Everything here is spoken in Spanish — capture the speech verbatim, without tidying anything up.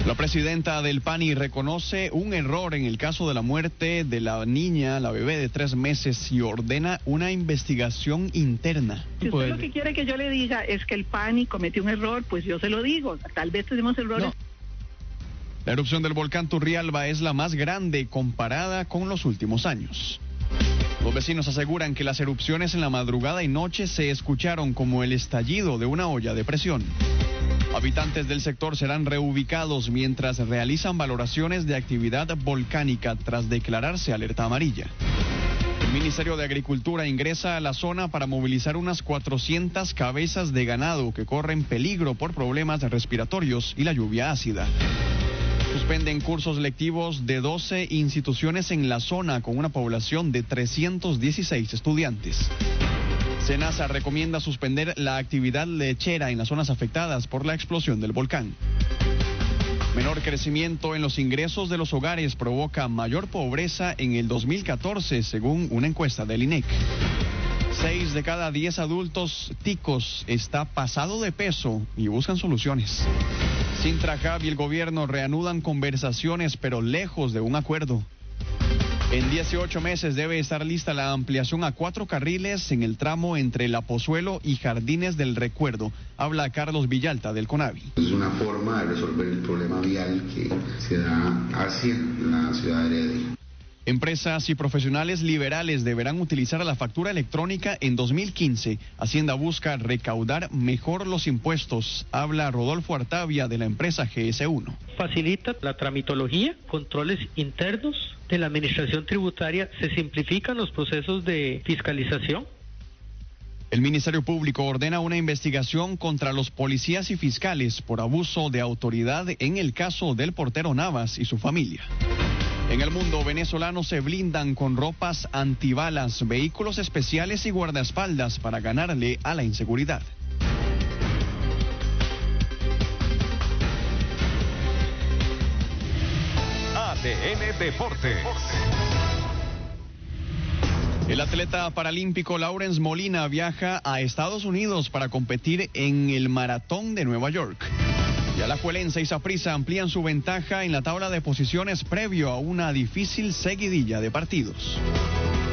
La presidenta del P A N I reconoce un error en el caso de la muerte de la niña, la bebé de tres meses, y ordena una investigación interna. Si usted lo que quiere que yo le diga es que el P A N I cometió un error, pues yo se lo digo. Tal vez tenemos errores. No. La erupción del volcán Turrialba es la más grande comparada con los últimos años. Los vecinos aseguran que las erupciones en la madrugada y noche se escucharon como el estallido de una olla de presión. Habitantes del sector serán reubicados mientras realizan valoraciones de actividad volcánica tras declararse alerta amarilla. El Ministerio de Agricultura ingresa a la zona para movilizar unas cuatrocientas cabezas de ganado que corren peligro por problemas respiratorios y la lluvia ácida. Suspenden cursos lectivos de doce instituciones en la zona con una población de trescientos dieciséis estudiantes. SENASA recomienda suspender la actividad lechera en las zonas afectadas por la explosión del volcán. Menor crecimiento en los ingresos de los hogares provoca mayor pobreza en el dos mil catorce, según una encuesta del INEC. Seis de cada diez adultos ticos está pasado de peso y buscan soluciones. Sintrajab y el gobierno reanudan conversaciones, pero lejos de un acuerdo. En dieciocho meses debe estar lista la ampliación a cuatro carriles en el tramo entre La Pozuelo y Jardines del Recuerdo. Habla Carlos Villalta del CONAVI. Es una forma de resolver el problema vial que se da hacia la ciudad de Heredia. Empresas y profesionales liberales deberán utilizar la factura electrónica en dos mil quince. Hacienda busca recaudar mejor los impuestos. Habla Rodolfo Artavia de la empresa G S uno. Facilita la tramitología, controles internos de la administración tributaria, se simplifican los procesos de fiscalización. El Ministerio Público ordena una investigación contra los policías y fiscales por abuso de autoridad en el caso del portero Navas y su familia. En el mundo, venezolanos se blindan con ropas antibalas, vehículos especiales y guardaespaldas para ganarle a la inseguridad. A D N Deportes. El atleta paralímpico Lawrence Molina viaja a Estados Unidos para competir en el Maratón de Nueva York. Y Alajuelense y Saprissa amplían su ventaja en la tabla de posiciones previo a una difícil seguidilla de partidos.